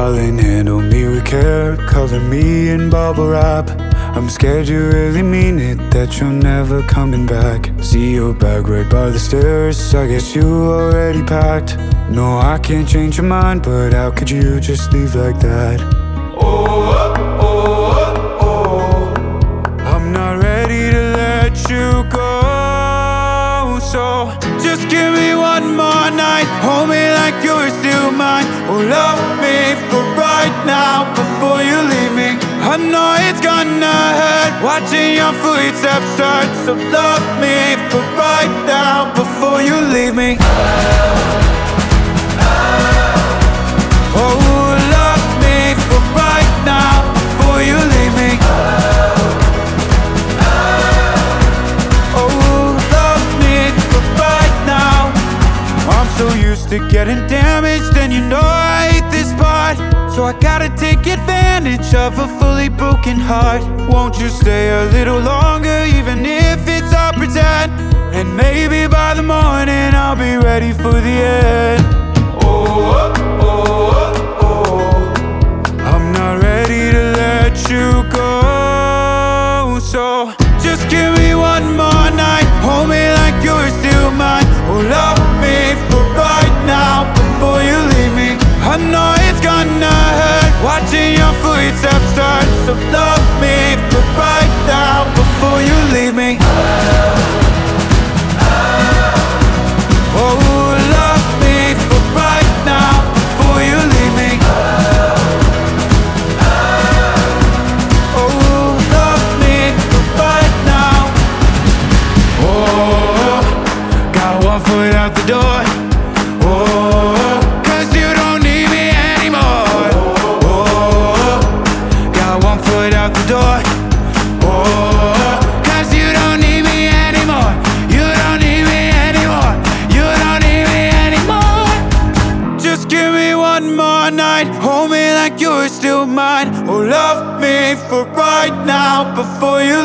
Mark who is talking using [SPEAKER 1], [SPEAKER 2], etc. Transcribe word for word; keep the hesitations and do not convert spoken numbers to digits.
[SPEAKER 1] darling, handle me with care. Cover me in bubble wrap. I'm scared you really mean it, that you're never coming back. See your bag right by the stairs, I guess you already packed. No, I can't change your mind, but how could you just leave like that? Oh, oh, oh, oh. I'm not ready to let you go. So just give me one more night, hold me like you're still mine. Oh, love me for right now before you leave me. I know it's gonna hurt watching your footsteps start. So love me for right now before you leave me. Oh, love me for right now before you leave me. Oh, love me for right now. I'm so used to getting damaged, and you know I hate this part. So I gotta take advantage of a fully broken heart. Won't you stay a little longer, even if it's all pretend? And maybe by the morning I'll be ready for the end. Oh, oh, oh, oh. I'm not ready to let you go. So just give me one more night, hold me like you're still mine. Oh, love me for right now before you leave me. I know it's gonna hurt watching your footsteps start. So love me for right now before you leave me. Oh, love me for right now before you leave me. Oh, love me for right now. Oh, got one foot out the door. Oh, cause you don't need me anymore. Oh, got one foot out the door. Oh, cause you don't need me anymore. You don't need me anymore. You don't need me anymore. Just give me one more night, hold me like you're still mine. Oh, love me for right now before you